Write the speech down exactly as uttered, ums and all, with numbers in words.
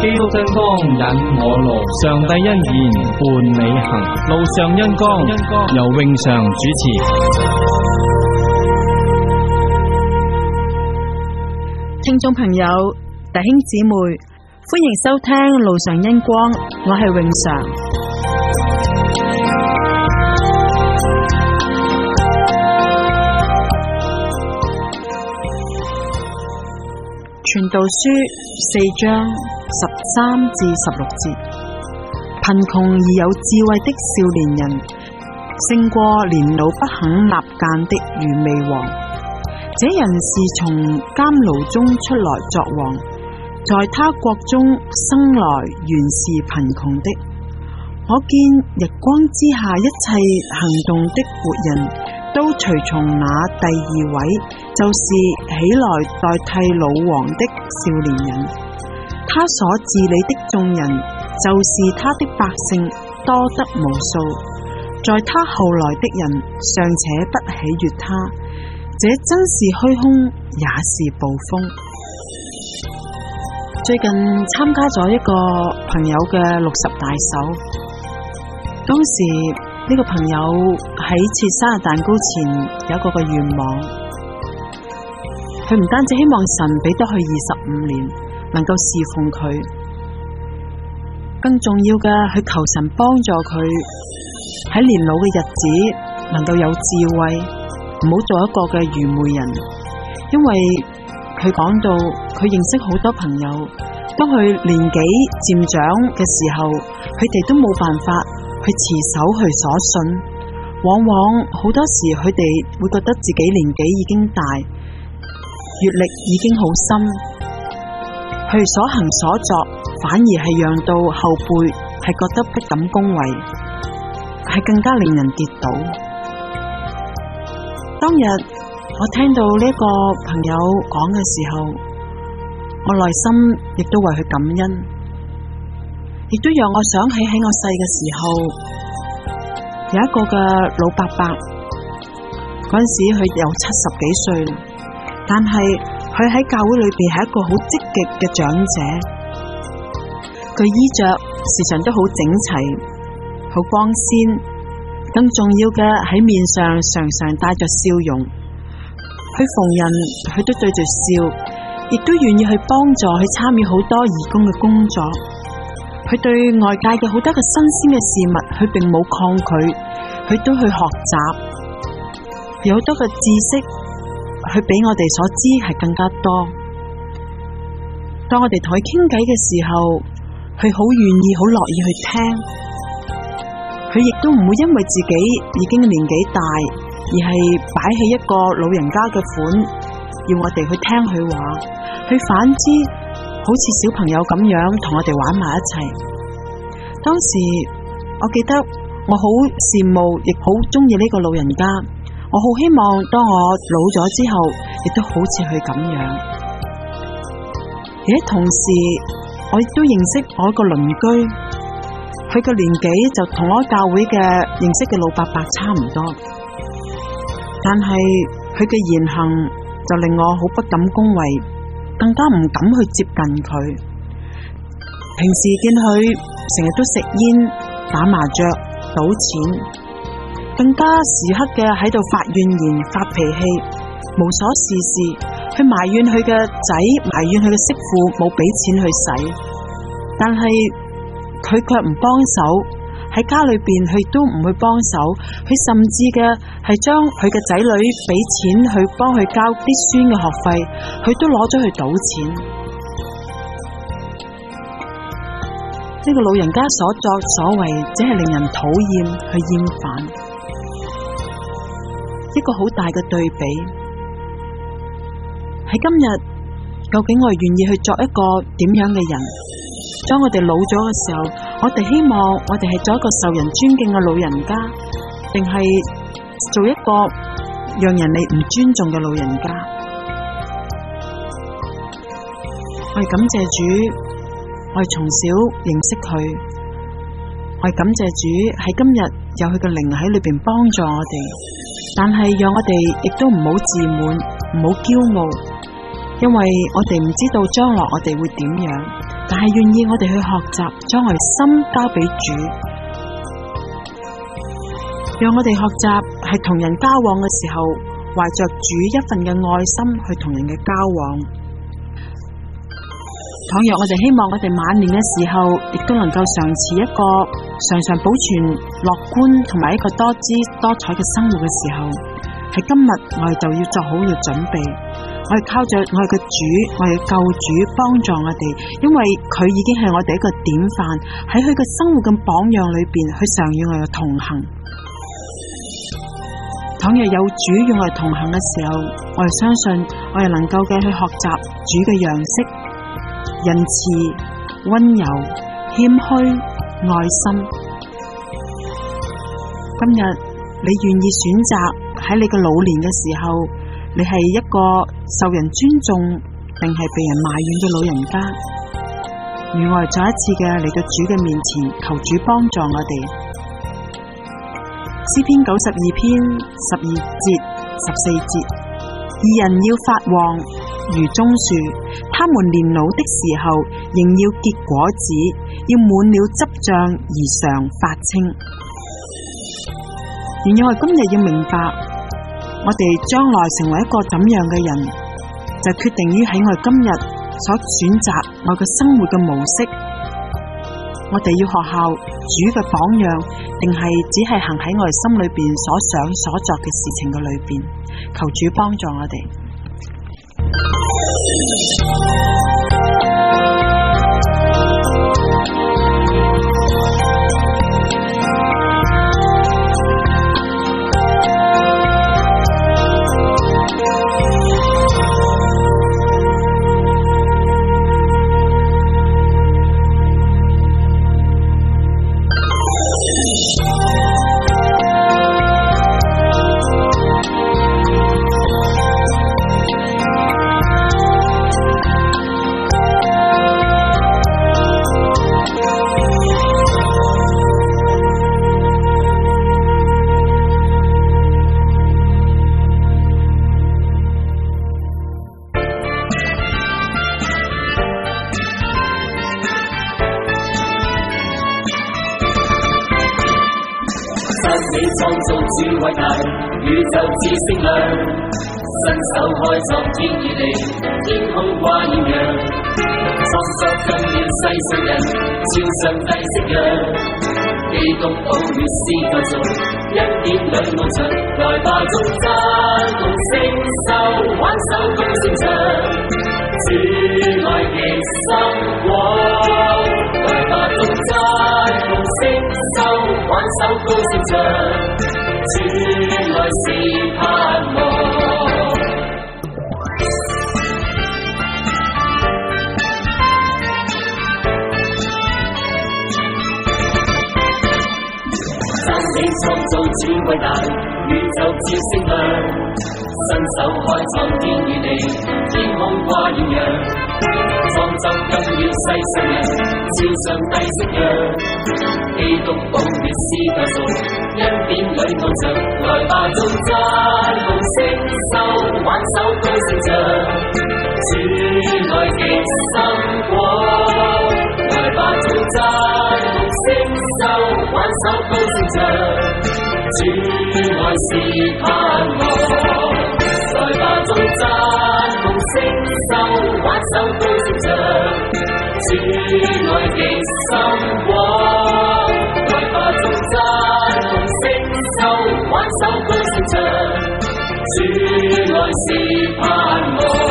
基督真光引我路，上帝恩言伴你行，路上恩光由永常主持。 聽眾朋友、弟兄姊妹，歡迎收聽路上恩光，我係永常。傳道書四章十三至十六節，貧窮而有智慧的少年人，勝過年老不肯納諫的愚昧王。這人是從監牢中出來作王，在他國中生來原是貧窮的。可見日光之下一切行動的活人，都隨從那第二位，就是起來代替老王的少年人。他所治理的眾人，就是他的百姓，多得無數。在他後來的人，尚且不喜悅他，這真是虛空，也是暴風。最近參加咗一個朋友嘅六十大壽，當時呢個朋友喺切生日蛋糕前有一個嘅願望，佢唔單止希望神俾得佢二十五年能夠侍奉佢，更重要嘅係求神幫助佢喺年老嘅日子能夠有智慧，唔好做一個嘅愚昧人。因為佢講到佢認識好多朋友，當佢年紀漸長嘅時候，佢哋都冇辦法去持守佢所信，往往好多時佢哋會覺得自己年紀已經大，閱歷已經好深，佢所行所作反而係讓到後輩係覺得不敢恭維，係更加令人跌倒。當日我聽到呢個朋友講嘅時候，我內心亦都為佢感恩，亦都讓我想起喺我細嘅時候，有一個嘅老伯伯，嗰陣時佢有七十幾歲，但係佢喺教會裏邊係一個好積極嘅長者，佢衣着時常都好整齊，好光鮮，更重要嘅喺面上常常帶着笑容，佢逢人佢都對住笑，亦都願意去幫助去參與好多義工嘅工作。佢對外界嘅好多嘅新鮮嘅事物，佢並冇抗拒，佢都去學習，有好多嘅知識，佢比我哋所知係更加多。當我哋同佢傾偈嘅時候，佢好願意好樂意去聽，佢亦都唔會因為自己已經年紀大而係擺起一個老人家嘅款，要我哋去聽佢話，佢反之好似小朋友咁樣同我哋玩埋一齊。當時我記得我好羨慕，亦好中意呢個老人家，我好希望當我老咗之後，亦都好似佢咁樣。而同時我亦都認識我一個鄰居，佢嘅年紀就同我教會嘅認識嘅老伯伯差唔多，但係佢嘅言行就令我好不敢恭維，更加唔敢去接近佢。平時見佢成日都食煙、打麻雀、賭錢，更加時刻嘅喺度發怨言、發脾氣，無所事事，去埋怨佢嘅仔，埋怨佢嘅媳婦冇俾錢去使，但係佢卻唔幫手，喺家裏邊佢都唔去幫手，佢甚至嘅係將佢嘅仔女俾錢去幫佢交啲孫嘅學費，佢都攞咗去賭錢。呢個老人家所作所為，只係令人討厭去厭煩，一個好大嘅對比。喺今日，究竟我哋願意去作一個點樣嘅人？當我哋老咗嘅時候，我哋希望我哋係做一個受人尊敬嘅老人家，定係做一個讓人哋唔尊重嘅老人家？我哋感謝主，我哋從小認識佢，我哋感謝主喺今日有佢嘅靈喺裏邊幫助我哋，但係讓我哋亦都唔好自滿，唔好驕傲，因為我哋唔知道將來我哋會點樣。但但係願意我哋去學習，將我哋心交俾主，讓我哋學習係同人交往嘅時候，懷着主一份嘅愛心去同人嘅交往。倘若我哋希望我哋晚年嘅時候，亦都能夠常持一個常常保存樂觀同埋一個多姿多彩嘅生活嘅時候，喺今日我哋就要做好嘅準備。我哋靠着我哋嘅主，我哋嘅救主幫助我哋，因為佢已經係我哋一個典範，喺佢嘅生活嘅榜樣裏邊，佢常與我哋同行。倘若有主與我哋同行嘅時候，我哋相信我哋能夠嘅去學習主嘅樣式。仁慈、溫柔、謙虛、愛心。今日你願意選擇喺你嘅老年嘅時候，你係一個受人尊重，定係被人埋怨嘅老人家？願我哋再一次嘅嚟到主嘅面前，求主幫助我哋。詩篇九十二篇十二節、十四節：義人要發旺如棕樹，他們年老的時候仍要結果子，要滿了汁醬而常發青。然而我哋今日要明白，我哋將來成為一個怎樣嘅人，就決定於喺我哋今日所選擇我嘅生活嘅模式。我哋要學效主嘅榜樣，定係只係行喺我哋心裏邊所想所作嘅事情嘅裏邊？求主幫助我哋。 你創造主偉大，宇宙之星亮，伸手開創天與地，天空掛豔陽，創作更要世上人，照上帝式樣，基督寶血施救贖，一點兩路長，來吧眾讚同聲秀，挽手高聲唱，主愛極深廣，來吧眾讚同聲秀，挽手高聲唱，主愛是盼望。讚你創造主偉大，宇宙照星亮，伸手開創天與地，天空掛豔陽，創造更要世上人，照上帝式樣，基督寶血施救贖，恩典裏翱翔，來吧眾讚同聲秀，挽手高聲唱，主愛極深廣，來吧眾讚同聲秀，挽手高聲唱，主愛是盼望，來吧眾讚同聲秀，挽手高聲唱，主愛極深廣，來吧眾讚同聲秀，挽手高聲唱，主愛是盼望。